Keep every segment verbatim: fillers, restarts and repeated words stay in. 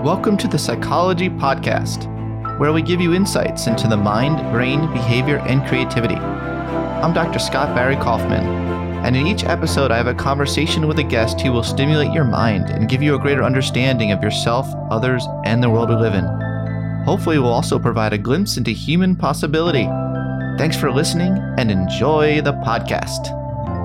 Welcome to the Psychology Podcast, where we give you insights into the mind, brain, behavior, and creativity. I'm Doctor Scott Barry Kaufman, and in each episode I have a conversation with a guest who will stimulate your mind and give you a greater understanding of yourself, others, and the world we live in. Hopefully we'll also provide a glimpse into human possibility. Thanks for listening and enjoy the podcast.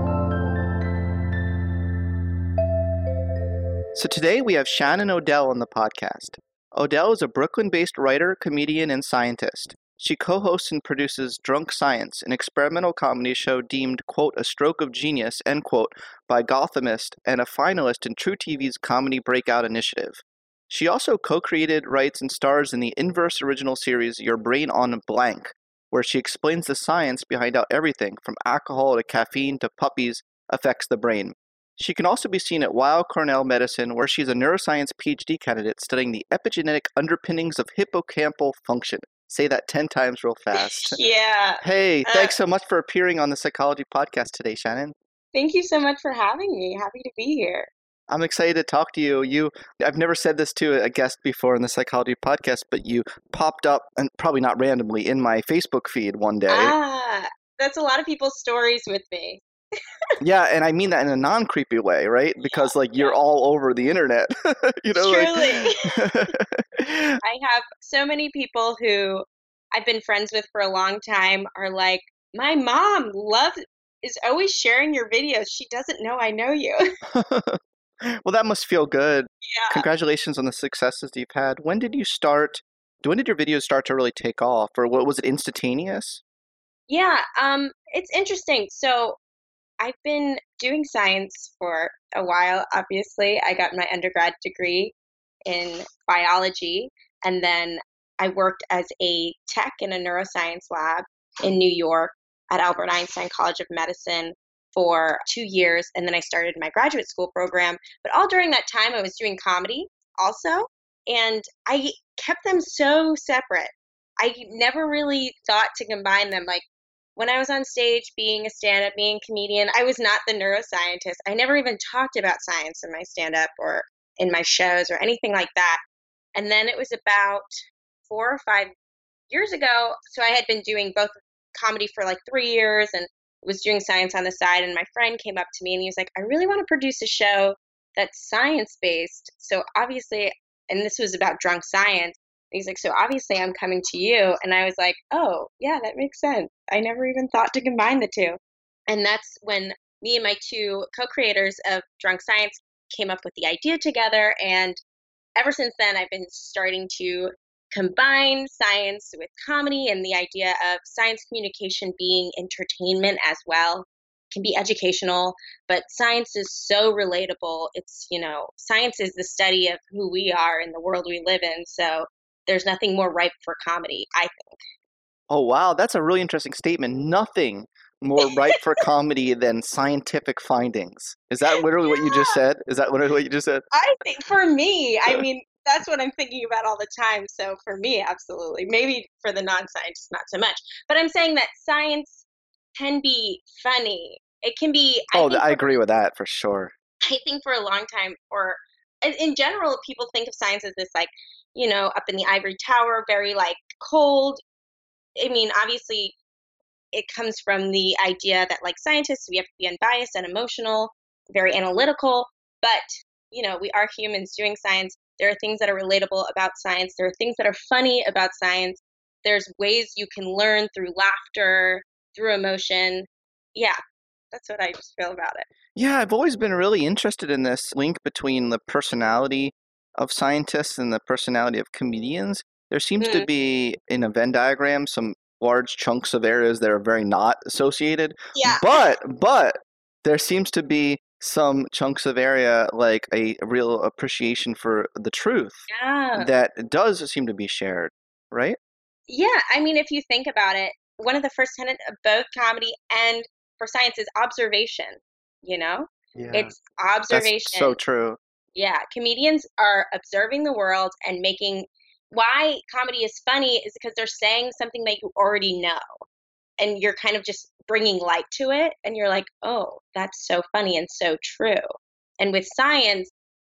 So today we have Shannon Odell on the podcast. Odell is a Brooklyn-based writer, comedian, and scientist. She co-hosts and produces Drunk Science, an experimental comedy show deemed, quote, a stroke of genius, end quote, by Gothamist and a finalist in True T V's Comedy Breakout Initiative. She also co-created, writes, and stars in the Inverse original series Your Brain on Blank, where she explains the science behind how everything, from alcohol to caffeine to puppies, affects the brain. She can also be seen at Weill Cornell Medicine, where she's a neuroscience P H D candidate studying the epigenetic underpinnings of hippocampal function. Say that ten times real fast. Yeah. Hey, Uh, thanks so much for appearing on the Psychology Podcast today, Shannon. Thank you so much for having me. Happy to be here. I'm excited to talk to you. You, I've never said this to a guest before in the Psychology Podcast, but you popped up, and probably not randomly, in my Facebook feed one day. Ah, that's a lot of people's stories with me. Yeah, and I mean that in a non-creepy way, right? Because like you're yeah. all over the internet, you know. Truly. Like... I have so many people who I've been friends with for a long time are like, my mom loves is always sharing your videos. She doesn't know I know you. Well, that must feel good. Yeah. Congratulations on the successes you've had. When did you start? When did your videos start to really take off, or what was it instantaneous? Yeah, um, it's interesting. So I've been doing science for a while, obviously. I got my undergrad degree in biology, and then I worked as a tech in a neuroscience lab in New York at Albert Einstein College of Medicine for two years, and then I started my graduate school program. But all during that time, I was doing comedy also, and I kept them so separate. I never really thought to combine them. Like, when I was on stage being a stand-up, being a comedian, I was not the neuroscientist. I never even talked about science in my stand-up or in my shows or anything like that. And then it was about four or five years ago. So I had been doing both comedy for like three years and was doing science on the side. And my friend came up to me and he was like, I really want to produce a show that's science-based. So obviously, and this was about drunk science. He's like, so obviously I'm coming to you. And I was like, oh, yeah, that makes sense. I never even thought to combine the two. And that's when me and my two co-creators of Drunk Science came up with the idea together. And ever since then, I've been starting to combine science with comedy and the idea of science communication being entertainment as well. It can be educational, but science is so relatable. It's, you know, science is the study of who we are in the world we live in. So there's nothing more ripe for comedy, I think. Oh, wow. That's a really interesting statement. Nothing more ripe for comedy than scientific findings. Is that literally Yeah. what you just said? Is that literally what you just said? I think for me, I mean, that's what I'm thinking about all the time. So for me, absolutely. Maybe for the non-scientists, not so much. But I'm saying that science can be funny. It can be. I Oh, think I for, agree with that for sure. I think for a long time, or in, in general, people think of science as this, like, you know, up in the ivory tower, very like cold. I mean, obviously, it comes from the idea that like scientists, we have to be unbiased and emotional, very analytical. But, you know, we are humans doing science. There are things that are relatable about science. There are things that are funny about science. There's ways you can learn through laughter, through emotion. Yeah, that's what I just feel about it. Yeah, I've always been really interested in this link between the personality of scientists and the personality of comedians. There seems to Mm. be, in a Venn diagram, some large chunks of areas that are very not associated. Yeah. But, but there seems to be some chunks of area, like a real appreciation for the truth Yeah. that does seem to be shared, right? Yeah, I mean, if you think about it, one of the first tenets of both comedy and for science is observation, you know? Yeah. It's That's observation. so true. Yeah, comedians are observing the world and making why comedy is funny is because they're saying something that you already know. And you're kind of just bringing light to it and you're like, "Oh, that's so funny and so true." And with science,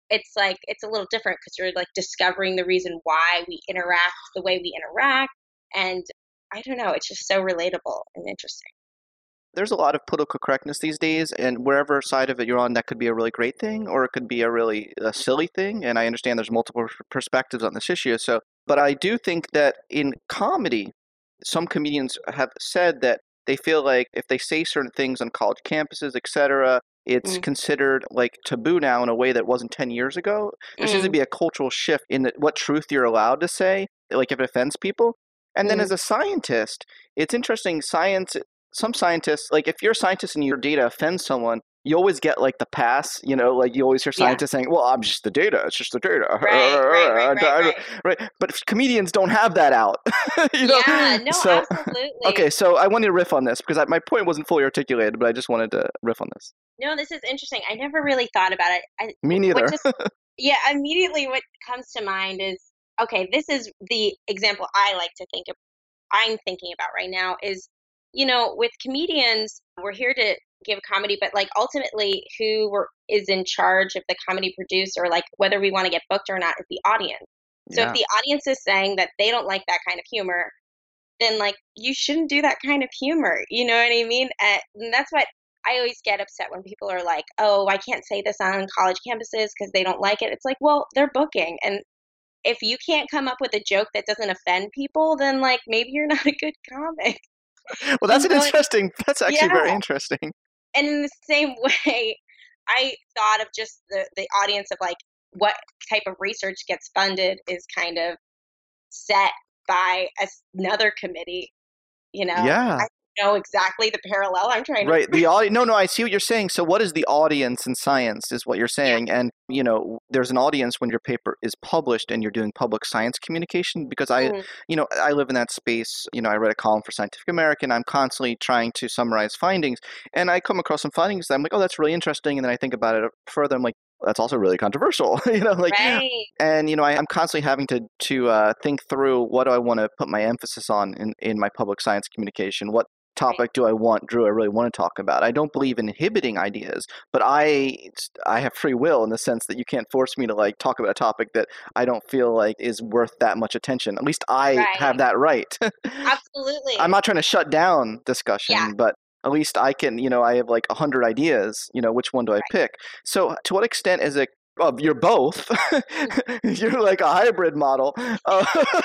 it's like it's a little different because you're like discovering the reason why we interact the way we interact. And I don't know, it's just so relatable and interesting. There's a lot of political correctness these days, and wherever side of it you're on, that could be a really great thing, or it could be a really a silly thing. And I understand there's multiple perspectives on this issue. So, but I do think that in comedy, some comedians have said that they feel like if they say certain things on college campuses, et cetera, it's Mm. considered like taboo now in a way that wasn't ten years ago. There seems to Mm. be a cultural shift in the, what truth you're allowed to say, like if it offends people. And then as Mm. a scientist, it's interesting. Science, some scientists, like if you're a scientist and your data offends someone, you always get like the pass, you know, like you always hear Yeah. scientists saying, well, I'm just the data. It's just the data. Right, right, right, right, right. Right. But comedians don't have that out, you know? Yeah, no, So, absolutely. okay, so I wanted to riff on this because I, my point wasn't fully articulated, but I just wanted to riff on this. No, this is interesting. I never really thought about it. I, Me what neither. just, yeah, immediately what comes to mind is, okay, this is the example I like to think of, I'm thinking about right now is, you know, with comedians, we're here to give comedy, but like ultimately who we're, is in charge of the comedy producer, like whether we want to get booked or not is the audience. So if Yeah. the audience is saying that they don't like that kind of humor, then like you shouldn't do that kind of humor. You know what I mean? Uh, and that's what I always get upset when people are like, "Oh, I can't say this on college campuses because they don't like it." It's like, well, they're booking, and if you can't come up with a joke that doesn't offend people, then like maybe you're not a good comic. Well, You that's an know? interesting, that's actually very Yeah. interesting. And in the same way, I thought of just the the audience of like what type of research gets funded is kind of set by as- another committee. You know, Yeah. I know exactly the parallel I'm trying to. Right. The audi- no, no, I see what you're saying. So what is the audience in science is what you're Yeah. saying. And, you know, there's an audience when your paper is published and you're doing public science communication because I, Mm. you know, I live in that space. You know, I read a column for Scientific American. I'm constantly trying to summarize findings and I come across some findings that I'm like, oh, that's really interesting. And then I think about it further. I'm like, that's also really controversial, you know, like, Right. and, you know, I, I'm constantly having to, to uh, think through what do I want to put my emphasis on in, in my public science communication? What Right. topic do I want, Drew, I really want to talk about? I don't believe in inhibiting ideas, but I I have free will in the sense that you can't force me to like talk about a topic that I don't feel like is worth that much attention. At least I have Right. that right. I'm Absolutely. not trying to shut down Yeah. discussion, but at least I can, you know, I have like a hundred ideas, you know, which one do I Right. pick? So to what extent is it well, you're both. You're like a hybrid model. Uh,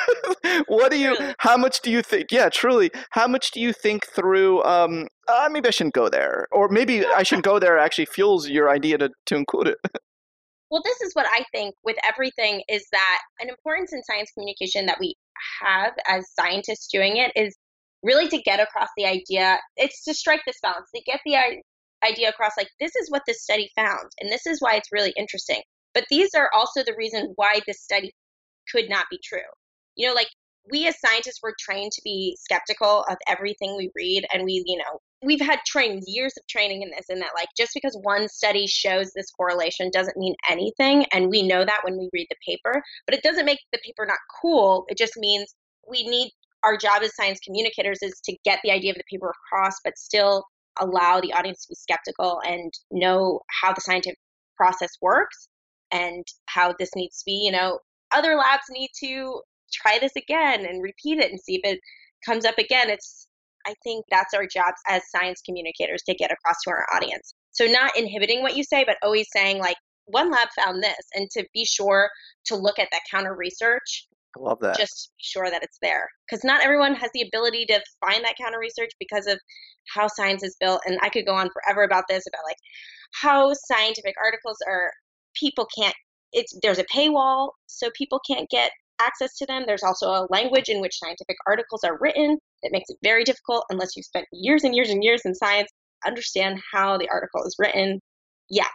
what do you? Truly. How much do you think? Yeah, truly. How much do you think through? Um, uh, maybe I shouldn't go there, or maybe I shouldn't go there. Actually, fuels your idea to to include it. Well, this is what I think with everything is that an importance in science communication that we have as scientists doing it is really to get across the idea. It's to strike this balance, to get the i- idea across like, this is what this study found, and this is why it's really interesting. But these are also the reason why this study could not be true. You know, like we as scientists were trained to be skeptical of everything we read, and we, you know, we've had trainings, years of training in this, and that like just because one study shows this correlation doesn't mean anything, and we know that when we read the paper, but it doesn't make the paper not cool. It just means we need our job as science communicators is to get the idea of the paper across, but still allow the audience to be skeptical and know how the scientific process works and how this needs to be, you know, other labs need to try this again and repeat it and see if it comes up again. It's I think that's our jobs as science communicators to get across to our audience. So not inhibiting what you say, but always saying like one lab found this and to be sure to look at that counter research, I love that. just be sure that it's there. Because not everyone has the ability to find that counter research because of how science is built. And I could go on forever about this, about like how scientific articles are people can't it's there's a paywall so people can't get access to them. There's also a language in which scientific articles are written that makes it very difficult unless you've spent years and years and years in science understand how the article is written. Yeah.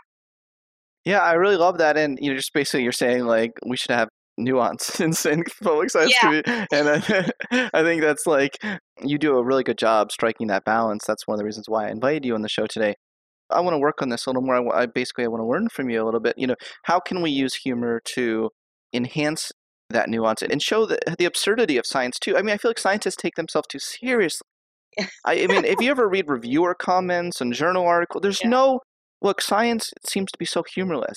Yeah, I really love that, and you know, just basically you're saying like we should have nuance in, in public science Yeah. community, and I, I think that's like you do a really good job striking that balance. That's one of the reasons why I invited you on the show today. I want to work on this a little more. I, wa- I basically I want to learn from you a little bit. You know, how can we use humor to enhance that nuance and show the the absurdity of science too? I mean, I feel like scientists take themselves too seriously. I, I mean, if you ever read reviewer comments and journal articles, there's Yeah. no look. Science seems to be so humorless.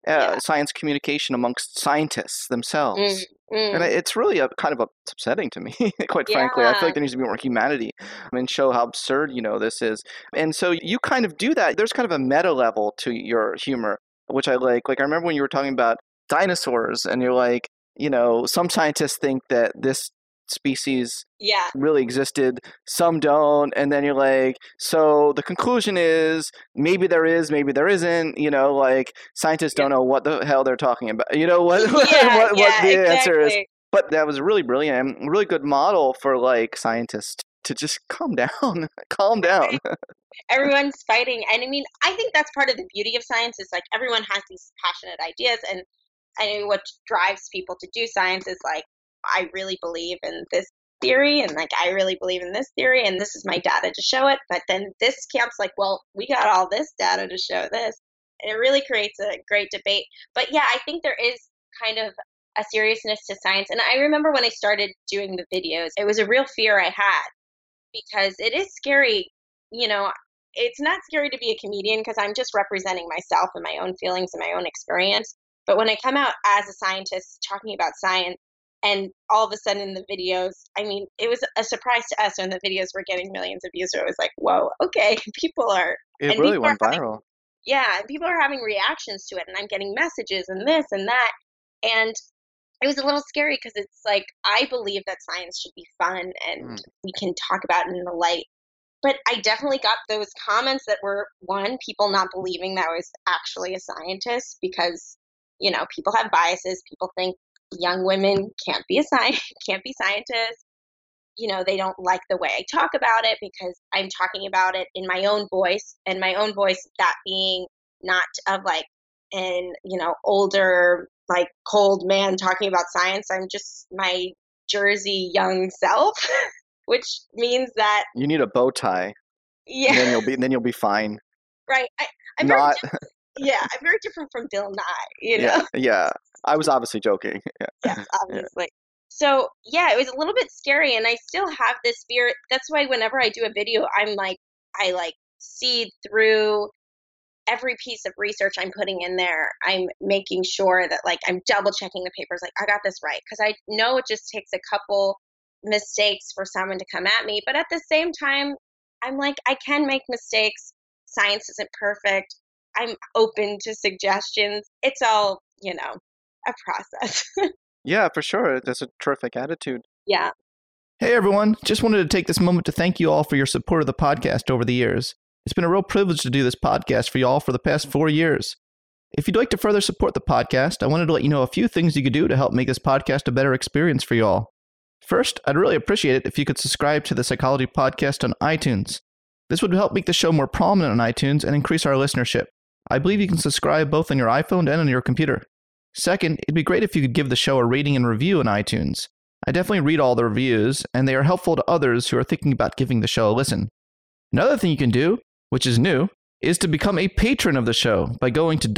uh, Yeah. science communication amongst scientists themselves. Mm, And mm. it's really a, kind of upsetting to me, quite frankly. I feel Yeah. like there needs to be more humanity and show how absurd, you know, this is. And so you kind of do that. There's kind of a meta level to your humor, which I like. Like, I remember when you were talking about dinosaurs, and you're like, you know, some scientists think that this species Yeah. really existed, some don't, and then you're like, so the conclusion is maybe there is, maybe there isn't, you know, like scientists Yep. don't know what the hell they're talking about, you know, what Yeah, what, what yeah, the answer is. exactly. But that was really brilliant, and a really good model for like scientists to just calm down, calm down. Everyone's fighting, and I mean, I think that's part of the beauty of science is like everyone has these passionate ideas, and I mean, what drives people to do science is like, I really believe in this theory, and like, I really believe in this theory, and this is my data to show it. But then this camp's like, well, we got all this data to show this. And it really creates a great debate. But yeah, I think there is kind of a seriousness to science. And I remember when I started doing the videos, it was a real fear I had because it is scary. You know, it's not scary to be a comedian because I'm just representing myself and my own feelings and my own experience. But when I come out as a scientist talking about science, and all of a sudden in the videos, I mean, it was a surprise to us when the videos were getting millions of views. So it was like, whoa, okay, people are, It and really people are went having, viral. yeah, and people are having reactions to it, and I'm getting messages and this and that. And it was a little scary because it's like, I believe that science should be fun and Mm. we can talk about it in the light. But I definitely got those comments that were, one, people not believing that I was actually a scientist because, you know, people have biases. People think young women can't be a sci- can't be scientists. You know, they don't like the way I talk about it because I'm talking about it in my own voice, and my own voice, that being not of like an, you know, older, like cold man talking about science. I'm just my Jersey young self, which means that, You need a bow tie, and then yeah, you'll be then you'll be fine. right. I, I'm very, Not, di- yeah, I'm very different from Bill Nye, you yeah, know? yeah. I was obviously joking. Yeah, Yes, yeah. obviously. So, yeah, it was a little bit scary, and I still have this fear. That's why whenever I do a video, I'm like, I like see through every piece of research I'm putting in there. I'm making sure that like I'm double checking the papers, like I got this right, because I know it just takes a couple mistakes for someone to come at me. But at the same time, I'm like, I can make mistakes. Science isn't perfect. I'm open to suggestions. It's all, you know, a process. Yeah, for sure. That's a terrific attitude. Yeah. Hey everyone, just wanted to take this moment to thank you all for your support of the podcast over the years. It's been a real privilege to do this podcast for you all for the past four years. If you'd like to further support the podcast, I wanted to let you know a few things you could do to help make this podcast a better experience for you all. First, I'd really appreciate it if you could subscribe to the Psychology Podcast on iTunes. This would help make the show more prominent on iTunes and increase our listenership. I believe you can subscribe both on your iPhone and on your computer. Second, it'd be great if you could give the show a rating and review on iTunes. I definitely read all the reviews, and they are helpful to others who are thinking about giving the show a listen. Another thing you can do, which is new, is to become a patron of the show by going to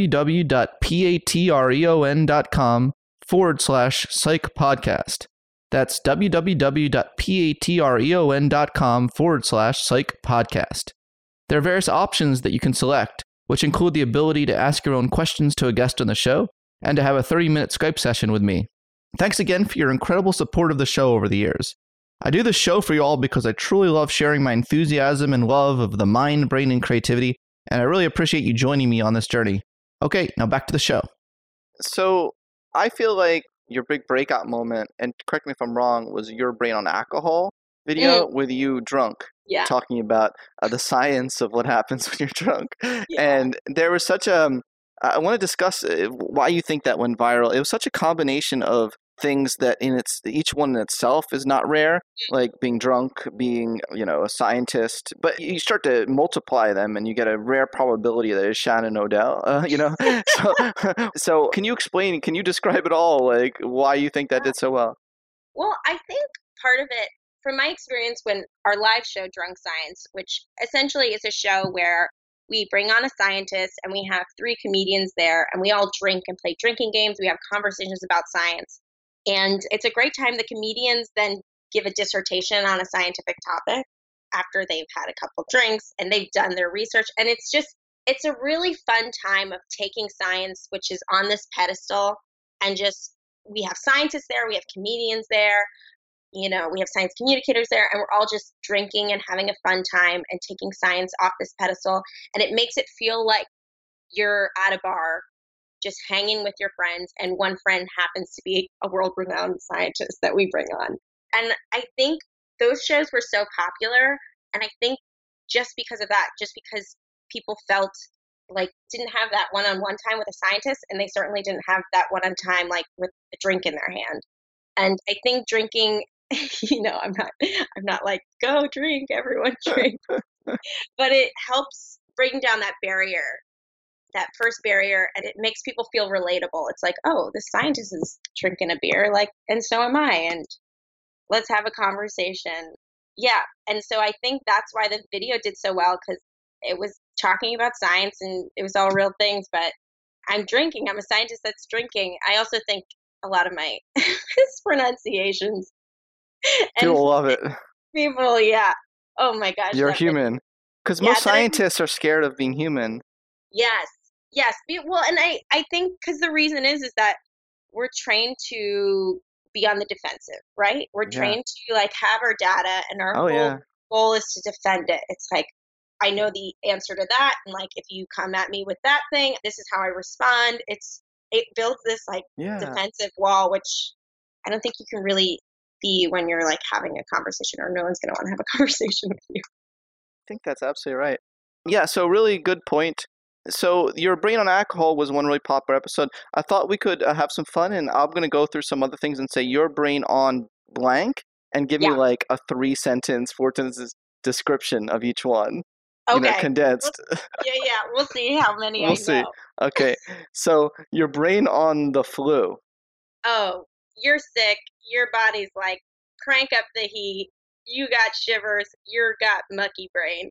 www.patreon.com forward slash psych podcast. That's www.patreon.com forward slash psych podcast. There are various options that you can select, which include the ability to ask your own questions to a guest on the show and to have a thirty-minute Skype session with me. Thanks again for your incredible support of the show over the years. I do this show for you all because I truly love sharing my enthusiasm and love of the mind, brain, and creativity, and I really appreciate you joining me on this journey. Okay, now back to the show. So, I feel like your big breakout moment, and correct me if I'm wrong, was your Brain on Alcohol video Mm, with you drunk, yeah. talking about uh, the science of what happens when you're drunk. Yeah. And there was such a, I want to discuss uh, why you think that went viral. It was such a combination of things that in its each one in itself is not rare, like being drunk, being, you know, a scientist, but you start to multiply them and you get a rare probability that it's Shannon O'Dell, uh, you know. so, so can you explain, can you describe it all, like why you think that did so well? Well, I think part of it, from my experience when our live show, Drunk Science, which essentially is a show where we bring on a scientist and we have three comedians there and we all drink and play drinking games. We have conversations about science. And it's a great time. The comedians then give a dissertation on a scientific topic after they've had a couple drinks and they've done their research. And it's just, it's a really fun time of taking science, which is on this pedestal, and just we have scientists there, we have comedians there, you know, we have science communicators there, and we're all just drinking and having a fun time and taking science off this pedestal. And it makes it feel like you're at a bar just hanging with your friends, and one friend happens to be a world renowned scientist that we bring on. And I think those shows were so popular. And I think just because of that, just because people felt like didn't have that one on one time with a scientist, and they certainly didn't have that one on time like with a drink in their hand. And I think drinking, you know, I'm not I'm not like go drink, everyone drink. But it helps bring down that barrier, that first barrier, and it makes people feel relatable. It's like, oh, the scientist is drinking a beer, like, and so am I, and let's have a conversation. Yeah, and so I think that's why the video did so well, because it was talking about science and it was all real things, but I'm drinking. I'm a scientist that's drinking. I also think a lot of my mispronunciations and People love it. people, yeah. Oh my gosh. You're that was- human. Because Yeah, most that I- scientists are scared of being human. Yes, yes. Be- Well, and I, I think because the reason is is that we're trained to be on the defensive, right? We're Yeah. trained to like have our data, and our Oh, whole yeah. goal is to defend it. It's like I know the answer to that, and like if you come at me with that thing, this is how I respond. It's it builds this like Yeah. defensive wall, which I don't think you can really be when you're like having a conversation, or no one's going to want to have a conversation with you. I think that's absolutely right. Yeah, so really good point. So your brain on alcohol was one really popular episode. I thought we could uh, have some fun, and I'm going to go through some other things and say your brain on blank, and give Yeah. me like a three sentence, four sentences description of each one. You know, Okay. condensed. Yeah, yeah. We'll see how many I We'll see. know. Okay, so your brain on the flu. Oh, you're sick. Your body's like, crank up the heat. You got shivers. You're got mucky brain.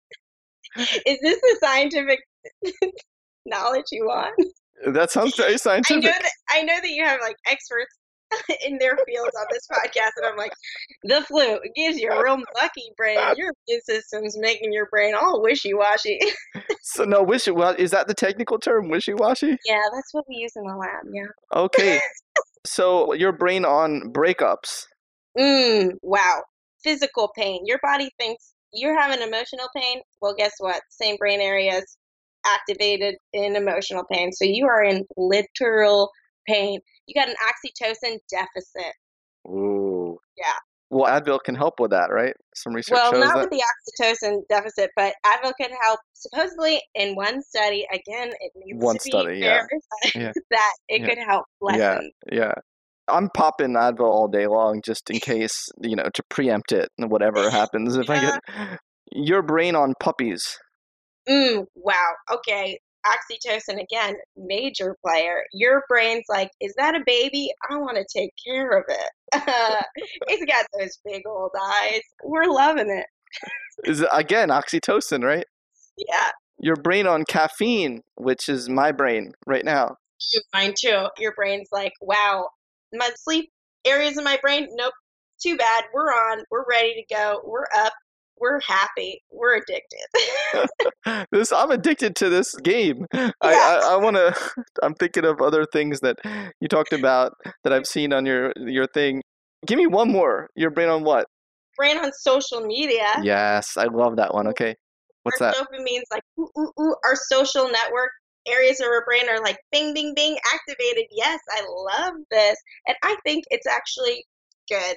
Is this the scientific knowledge you want? That sounds very I scientific. know that I know that you have like experts in their fields on this podcast, and I'm like, the flu it gives you a real mucky brain. Your immune system's making your brain all wishy washy. So no, wishy. Well, is that the technical term, wishy washy? Yeah, that's what we use in the lab. Yeah. Okay. So your brain on breakups. Mm, wow. Physical pain. Your body thinks you're having emotional pain. Well, guess what? Same brain areas activated in emotional pain. So you are in literal pain. You got an oxytocin deficit. Ooh. Yeah. Well, Advil can help with that, right? Some research Well, shows not that. with the oxytocin deficit, but Advil can help. Supposedly, in one study, again, it needs One to be study, yeah. verified Yeah. that it Yeah. could help Yeah, lessen. yeah. I'm popping Advil all day long just in case, you know, to preempt it and whatever happens if I get your brain on puppies. Mm, wow. Okay. Oxytocin again, major player. Your brain's like, is that a baby? I want to take care of it. It's got those big old eyes. We're loving it. Is it, again oxytocin, right? Yeah. Your brain on caffeine, which is my brain right now. Mine too. Your brain's like, wow, my sleep areas of my brain, nope, too bad. We're on. We're ready to go. We're up. We're happy. We're addicted. This I'm addicted to this game. I I, I want to. I'm thinking of other things that you talked about that I've seen on your your thing. Give me one more. Your brain on what? Brain on social media. Yes, I love that one. Okay, what's our that? dopamine's like, ooh, ooh, ooh. Our social network areas of our brain are like, bing, bing, bing, activated. Yes, I love this. And I think it's actually good.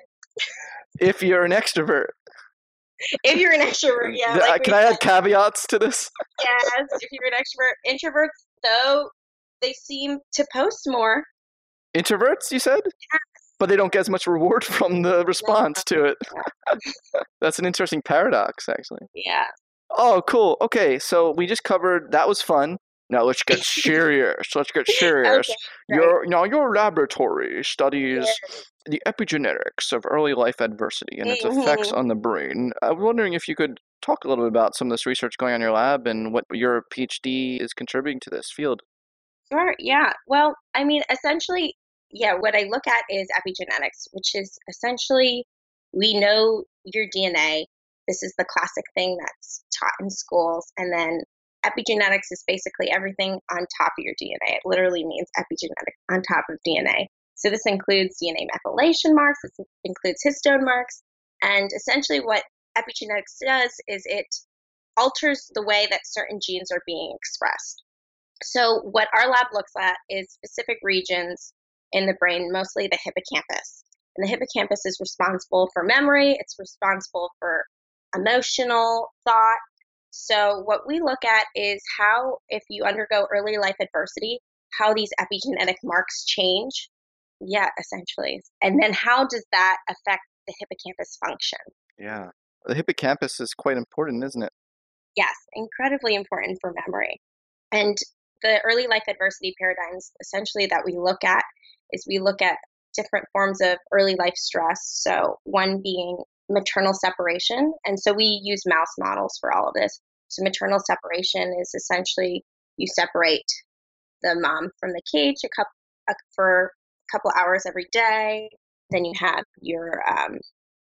If you're an extrovert. If you're an extrovert, yeah. Th- Like Can we I said, add caveats to this? yes, if you're an extrovert. Introverts, though, they seem to post more. Introverts, you said? But they don't get as much reward from the response to it. That's an interesting paradox, actually. Yeah. Oh, cool. Okay, so we just covered that was fun. Now let's get serious. Let's get serious. Okay, Your now your laboratory studies Yeah. the epigenetics of early life adversity and its effects Mhm. on the brain. I was wondering if you could talk a little bit about some of this research going on in your lab and what your PhD is contributing to this field. Sure, yeah. Well, I mean, essentially, yeah, what I look at is epigenetics, which is essentially we know your D N A. This is the classic thing that's taught in schools. And then epigenetics is basically everything on top of your D N A. It literally means epigenetic, on top of D N A. So this includes D N A methylation marks, this includes histone marks, and essentially what epigenetics does is it alters the way that certain genes are being expressed. So what our lab looks at is specific regions in the brain, mostly the hippocampus. And the hippocampus is responsible for memory, it's responsible for emotional thought. So what we look at is how, if you undergo early life adversity, how these epigenetic marks change. Yeah, essentially. And then how does that affect the hippocampus function? Yeah. The hippocampus is quite important, isn't it? Yes, incredibly important for memory. And the early life adversity paradigms essentially that we look at is we look at different forms of early life stress. So one being maternal separation. And so we use mouse models for all of this. So maternal separation is essentially you separate the mom from the cage a couple, a, for a couple hours every day. Then you have your um,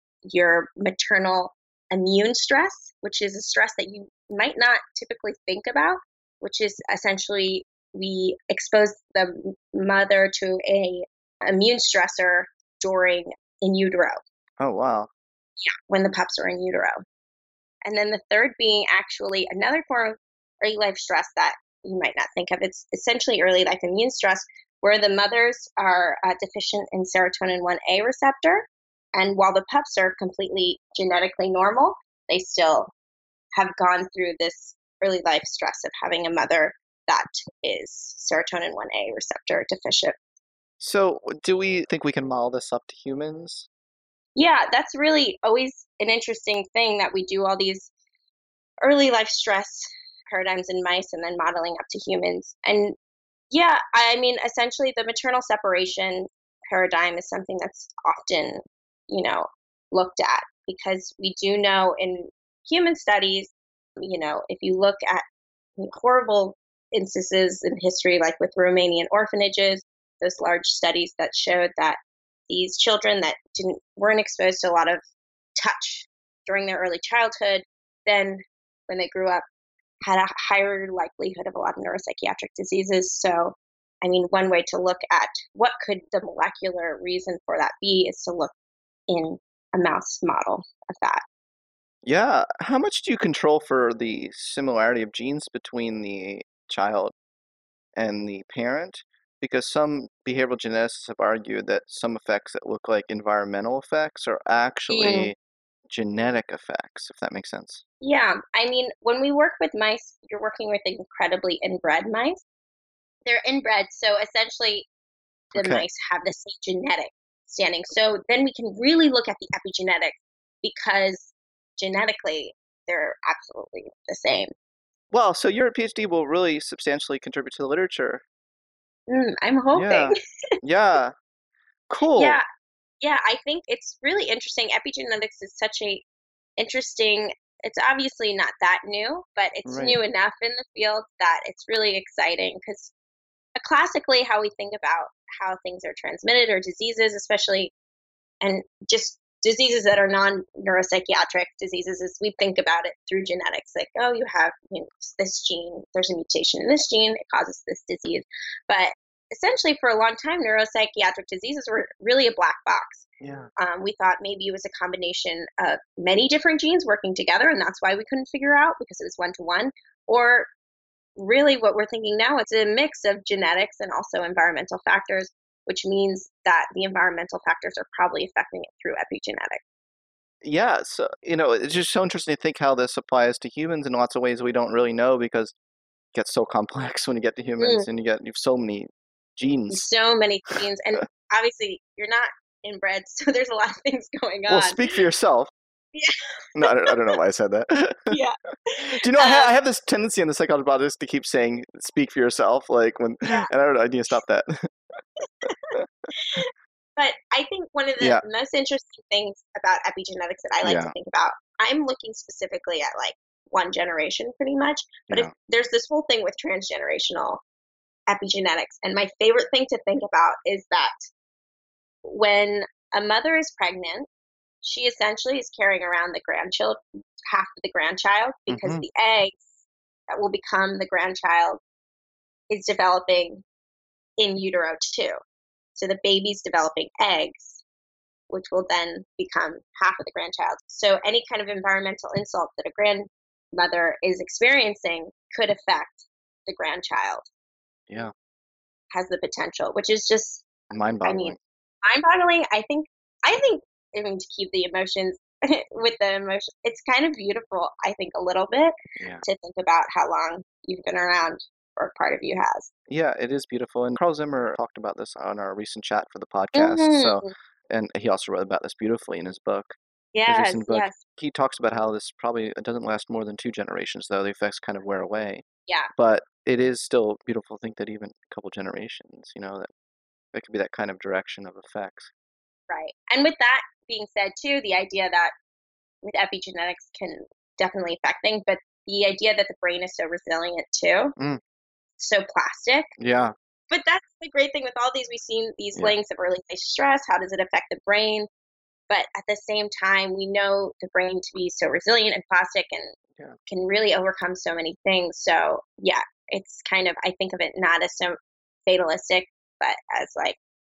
your maternal immune stress, which is a stress that you might not typically think about, which is essentially we expose the mother to a immune stressor during in utero. Oh, wow. Yeah, when the pups are in utero. And then the third being actually another form of early life stress that you might not think of. It's essentially early life immune stress, where the mothers are uh, deficient in serotonin one A receptor. And while the pups are completely genetically normal, they still have gone through this early life stress of having a mother that is serotonin one A receptor deficient. So, do we think we can model this up to humans? Yeah, that's really always an interesting thing that we do all these early life stress paradigms in mice and then modeling up to humans. And yeah, I mean, essentially the maternal separation paradigm is something that's often, you know, looked at because we do know in human studies, you know, if you look at horrible instances in history, like with Romanian orphanages, those large studies that showed that these children that didn't weren't exposed to a lot of touch during their early childhood, then when they grew up, had a higher likelihood of a lot of neuropsychiatric diseases. So, I mean, one way to look at what could the molecular reason for that be is to look in a mouse model of that. Yeah. How much do you control for the similarity of genes between the child and the parent? Because some behavioral geneticists have argued that some effects that look like environmental effects are Mm. actually genetic effects, if that makes sense. Yeah, I mean, when we work with mice, you're working with incredibly inbred mice. They're inbred, so essentially the Okay. mice have the same genetic standing. So then we can really look at the epigenetics because genetically they're absolutely the same. Well, so your PhD will really substantially contribute to the literature. Mm, I'm hoping. Yeah. Yeah. Cool. Yeah, yeah, I think it's really interesting. Epigenetics is such a interesting, it's obviously not that new, but it's Right. new enough in the field that it's really exciting because classically how we think about how things are transmitted or diseases, especially and just diseases that are non-neuropsychiatric diseases, is we think about it through genetics, like, oh, you have, you know, this gene, there's a mutation in this gene, it causes this disease. But essentially for a long time neuropsychiatric diseases were really a black box. Yeah. Um, we thought maybe it was a combination of many different genes working together and that's why we couldn't figure out because it was one to one, or really what we're thinking now, it's a mix of genetics and also environmental factors, which means that the environmental factors are probably affecting it through epigenetics. Yeah, so, you know, it's just so interesting to think how this applies to humans in lots of ways we don't really know because it gets so complex when you get to Mm, humans and you get you have so many genes. so many genes, and obviously you're not inbred, so there's a lot of things going Well, on. speak for yourself. No, I don't, I don't know why I said that. Yeah, Do you know, I, ha- um, I have this tendency in the psychologist to keep saying "speak for yourself," like when, yeah. and I don't know, I need to stop that. But I think one of the Yeah, most interesting things about epigenetics that I like to yeah, think about, I'm looking specifically at like one generation pretty much, but if yeah. there's this whole thing with transgenerational epigenetics, and my favorite thing to think about is that when a mother is pregnant, she essentially is carrying around the grandchild, half of the grandchild, because Mm-hmm. the eggs that will become the grandchild is developing in utero too. So the baby's developing eggs, which will then become half of the grandchild. So any kind of environmental insult that a grandmother is experiencing could affect the grandchild. Yeah. Has the potential, which is just, I mean, Mind-boggling. mind-boggling. I think, I think, I mean, to keep the emotions with the emotion, it's kind of beautiful, I think, a little bit Yeah. to think about how long you've been around, or part of you has. Yeah, it is beautiful. And Carl Zimmer talked about this on our recent chat for the podcast. So, Mm-hmm. and he also wrote about this beautifully in his book, his Yes, recent book. yes, He talks about how this probably it doesn't last more than two generations, though the effects kind of wear away. yeah, But it is still beautiful to think that even a couple generations, you know, that it could be that kind of direction of effects. right. And with that being said, too, the idea that with epigenetics can definitely affect things, but the idea that the brain is so resilient too, Mm, so plastic. yeah, But that's the great thing with all these. We've seen these yeah, links of early phase stress. How does it affect the brain? But at the same time, we know the brain to be so resilient and plastic and yeah. can really overcome so many things. So yeah, it's kind of, I think of it not as so fatalistic, but as like,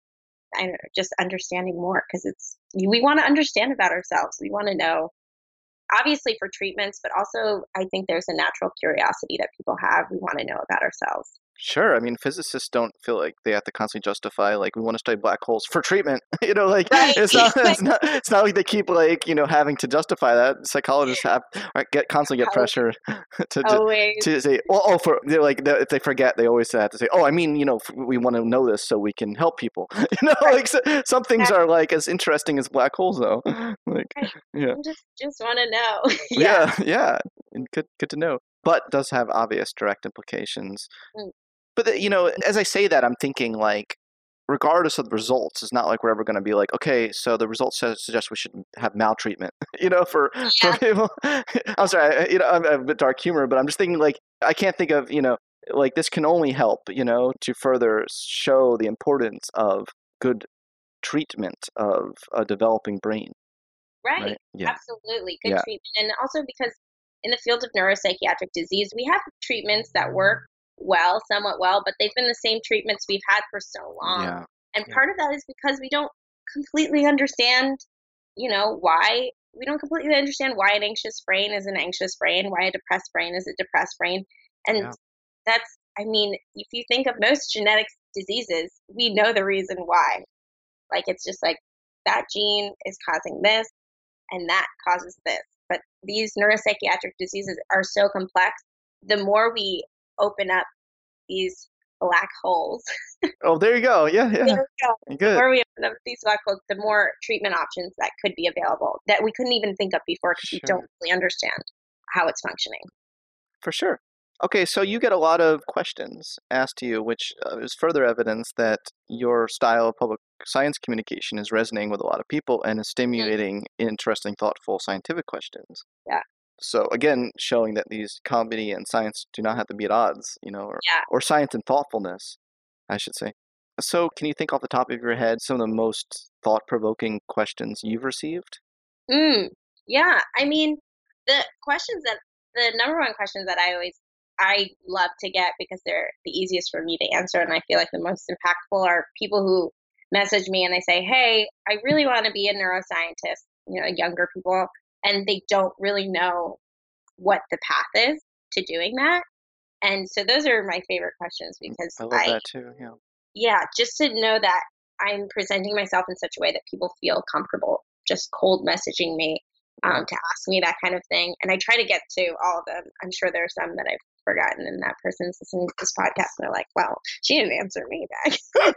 I don't know, just understanding more, because it's, we want to understand about ourselves. We want to know, obviously for treatments, but also I think there's a natural curiosity that people have. We want to know about ourselves. Sure. I mean, physicists don't feel like they have to constantly justify, like, we want to study black holes for treatment. You know, like Right. it's not, it's not, it's not like they keep like, you know, having to justify that. Psychologists have or get constantly get pressure to to, Always. to say, oh, oh, for they're like they- if they forget, they always have to say, oh, I mean, you know, f- we want to know this so we can help people. You know, Right. like so, some things are like as interesting as black holes, though. Like, Right. yeah. I just just want to know. Yeah. Yeah, yeah, and good, good to know. But it does have obvious direct implications. Mm. But the, you know, as I say that, I'm thinking like, regardless of the results, it's not like we're ever going to be like, okay, so the results says, suggest we should have maltreatment. You know, for for Yeah. people. I'm sorry, I, you know, I'm a bit dark humor, but I'm just thinking like, I can't think of you know, like this can only help, you know, to further show the importance of good treatment of a developing brain. Right. Right? Yeah. Absolutely. Good Yeah. treatment. And also because in the field of neuropsychiatric disease, we have treatments that work well, somewhat well, but they've been the same treatments we've had for so long. Yeah. And Yeah. part of that is because we don't completely understand, you know, why we don't completely understand why an anxious brain is an anxious brain, why a depressed brain is a depressed brain. And Yeah. that's, I mean, if you think of most genetic diseases, we know the reason why. Like it's just like that gene is causing this and that causes this. But these neuropsychiatric diseases are so complex. The more we open up these black holes, Oh, there you go. Yeah, yeah. there we go. The Good. more we open up these black holes, the more treatment options that could be available that we couldn't even think of before because we Sure. don't really understand how it's functioning. For sure. Okay, so you get a lot of questions asked to you, which uh, is further evidence that your style of public science communication is resonating with a lot of people and is Mm, stimulating interesting, thoughtful scientific questions. yeah, So again, showing that these comedy and science do not have to be at odds, you know, or, yeah. or science and thoughtfulness, I should say. So can you think off the top of your head some of the most thought-provoking questions you've received? Mm, yeah. I mean, the questions that the number one questions that I always I love to get because they're the easiest for me to answer and I feel like the most impactful are people who message me and they say, "Hey, I really want to be a neuroscientist," you know, younger people, and they don't really know what the path is to doing that. And so those are my favorite questions because I love I that too, yeah. yeah, just to know that I'm presenting myself in such a way that people feel comfortable just cold messaging me Yeah. um, to ask me that kind of thing. And I try to get to all of them. I'm sure there are some that I've forgotten, and that person's listening to this podcast and they're like, well, she didn't answer me back.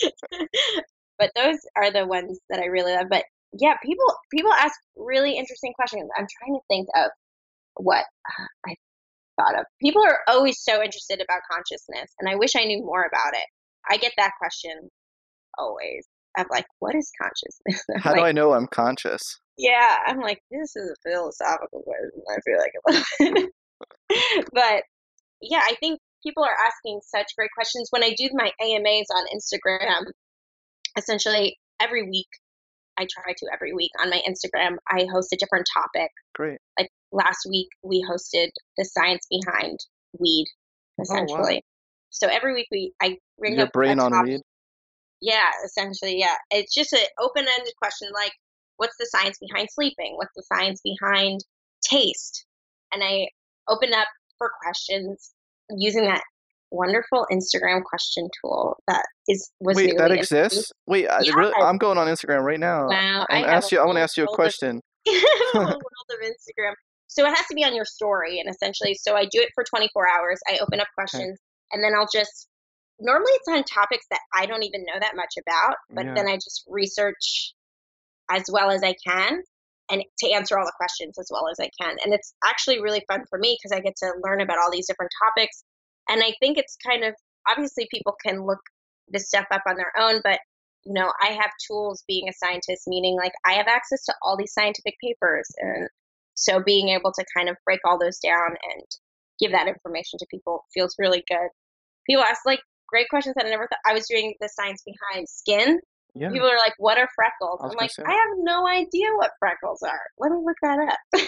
But those are the ones that I really love. But yeah, people people ask really interesting questions. I'm trying to think of what uh, I thought of. People are always so interested about consciousness, and I wish I knew more about it. I get that question always of like, what is consciousness? I'm How do like, I know I'm conscious? yeah, I'm like, this is a philosophical question. I feel like a little bit. But yeah, I think people are asking such great questions. When I do my A M As on Instagram, essentially every week, I try to every week on my Instagram, I host a different topic. Great. Like last week, we hosted the science behind weed, Oh, wow. essentially. So every week we I bring Your up a brain on topic. weed? Yeah, essentially, yeah. It's just an open-ended question like, what's the science behind sleeping? What's the science behind taste? And I open up for questions using that wonderful Instagram question tool that is was Wait, that newly introduced. exists? Wait, I really Yeah, I'm going on Instagram right now. wow, I I wanna have a ask you I wanna whole ask you a world of question. I have a whole world of Instagram. So it has to be on your story, and essentially, so I do it for twenty-four hours. I open up Okay. questions, and then I'll just normally it's on topics that I don't even know that much about, but Yeah. then I just research as well as I can and to answer all the questions as well as I can. And it's actually really fun for me because I get to learn about all these different topics. And I think it's kind of obviously people can look this stuff up on their own, but you know, I have tools being a scientist, meaning like I have access to all these scientific papers. And so being able to kind of break all those down and give that information to people feels really good. People ask like great questions that I never thought I was doing the science behind skin. Yeah, People are like, "What are freckles?" I was I'm gonna like, say "I have no idea what freckles are. Let me look that up."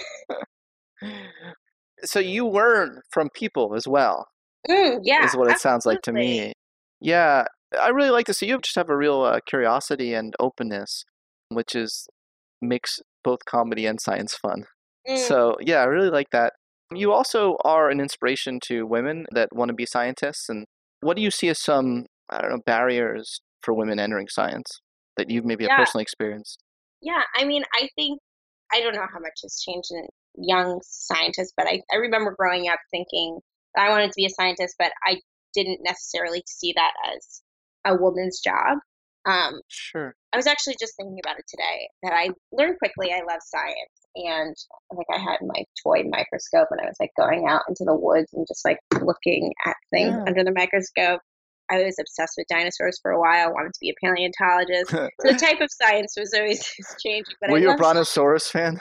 that. So you learn from people as well, Mm, yeah, is what it sounds like to absolutely. me. Yeah, I really like to see you just have a real uh, curiosity and openness, which is makes both comedy and science fun. Mm, So yeah, I really like that. You also are an inspiration to women that want to be scientists. And what do you see as some, I don't know, barriers for women entering science that you've maybe have yeah, personally experienced? yeah. I mean, I think I don't know how much has changed in young scientists, but I, I remember growing up thinking that I wanted to be a scientist, but I didn't necessarily see that as a woman's job. Um, Sure. I was actually just thinking about it today that I learned quickly I love science. And like I had my toy microscope and I was like going out into the woods and just like looking at things Yeah. under the microscope. I was obsessed with dinosaurs for a while, wanted to be a paleontologist. So the type of science was always changing, but Were I you a love science. Brontosaurus fan?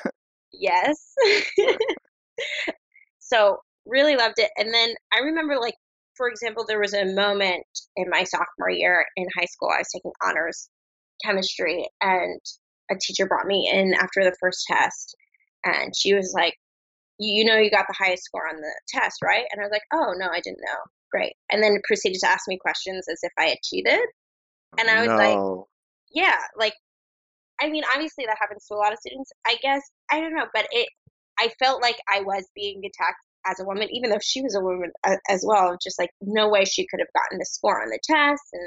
Yes. So really loved it. And then I remember like, for example, there was a moment in my sophomore year in high school. I was taking honors chemistry and a teacher brought me in after the first test and she was like, you, you know you got the highest score on the test, right? And I was like, oh no, I didn't know. Great. And then proceeded to ask me questions as if I had cheated. Oh, And I was like, no. yeah, like I mean, obviously that happens to a lot of students. I guess I don't know, but it I felt like I was being attacked as a woman, even though she was a woman a- as well. Just like no way she could have gotten the score on the test. And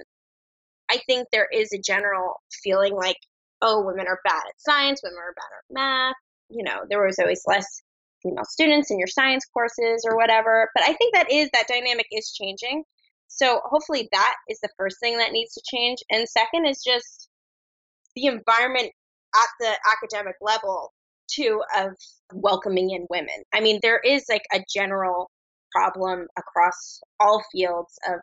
I think there is a general feeling like, oh, women are bad at science, women are bad at math. You know, there was always less female students in your science courses or whatever. But I think that is that dynamic is changing. So hopefully that is the first thing that needs to change. And second is just the environment at the academic level too of welcoming in women. I mean, there is like a general problem across all fields of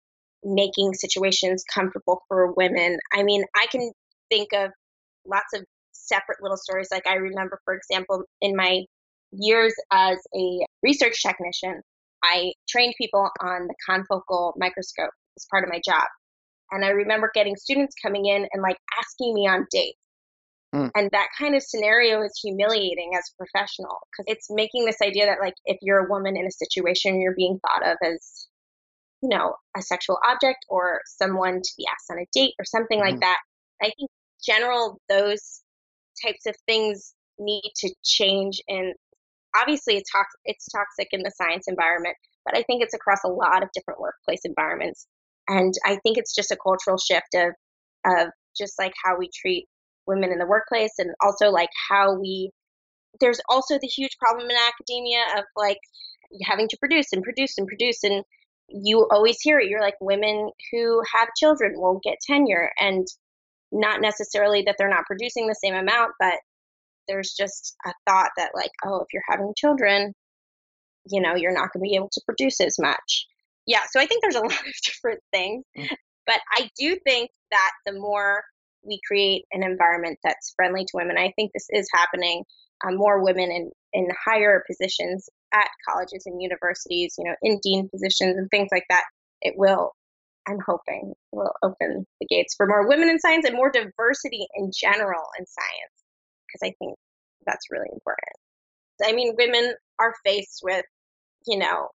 making situations comfortable for women. I mean, I can think of lots of separate little stories. Like I remember, for example, in my years as a research technician, I trained people on the confocal microscope as part of my job. And I remember getting students coming in and like asking me on dates. Hmm. And that kind of scenario is humiliating as a professional because it's making this idea that like if you're a woman in a situation, you're being thought of as, you know, a sexual object or someone to be asked on a date or something like Mhm. that. I think general those types of things need to change and obviously it's toxic it's toxic in the science environment, but I think it's across a lot of different workplace environments. And I think it's just a cultural shift of of just like how we treat women in the workplace and also like how we there's also the huge problem in academia of like having to produce and produce and produce and you always hear it. You're like women who have children won't get tenure and not necessarily that they're not producing the same amount, but there's just a thought that like, oh, if you're having children, you know, you're not going to be able to produce as much. Yeah, so I think there's a lot of different things, Mm. but I do think that the more we create an environment that's friendly to women, I think this is happening. Um, more women in in higher positions at colleges and universities, you know, in dean positions and things like that. It will. I'm hoping will open the gates for more women in science and more diversity in general in science because I think that's really important. I mean, women are faced with, you know,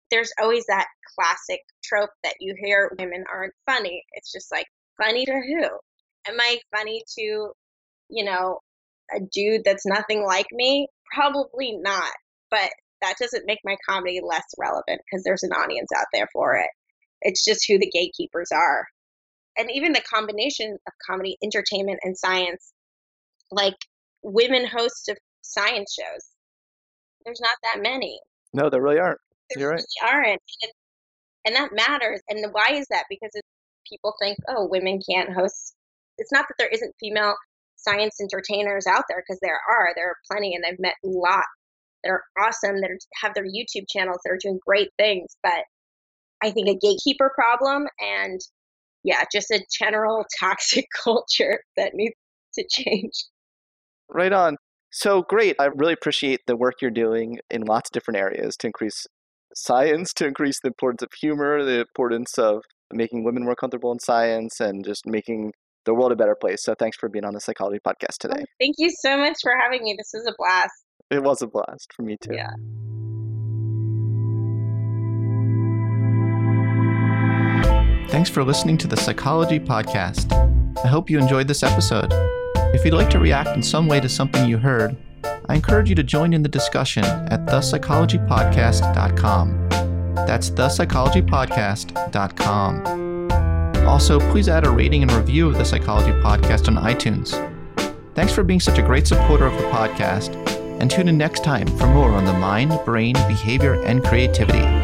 there's always that classic trope that you hear women aren't funny. It's just like, funny to who? Am I funny to, you know, a dude that's nothing like me? Probably not. But that doesn't make my comedy less relevant because there's an audience out there for it. It's just who the gatekeepers are. And even the combination of comedy, entertainment, and science, like women hosts of science shows, there's not that many. No, there really aren't. There You're really right. aren't. And, and that matters. And the, why is that? Because it, people think, oh, women can't host. It's not that there isn't female science entertainers out there, because there are. There are plenty, and I've met a lot that are awesome, that are, have their YouTube channels, that are doing great things. But I think a gatekeeper problem and, yeah, just a general toxic culture that needs to change. Right on. So great. I really appreciate the work you're doing in lots of different areas to increase science, to increase the importance of humor, the importance of making women more comfortable in science, and just making the world a better place. So thanks for being on the Psychology Podcast today. Thank you so much for having me. This was a blast. It was a blast for me too. Yeah. Thanks for listening to the Psychology Podcast. I hope you enjoyed this episode. If you'd like to react in some way to something you heard, I encourage you to join in the discussion at the psychology podcast dot com. That's the psychology podcast dot com. Also, please add a rating and review of the Psychology Podcast on iTunes. Thanks for being such a great supporter of the podcast, and tune in next time for more on the mind, brain, behavior, and creativity.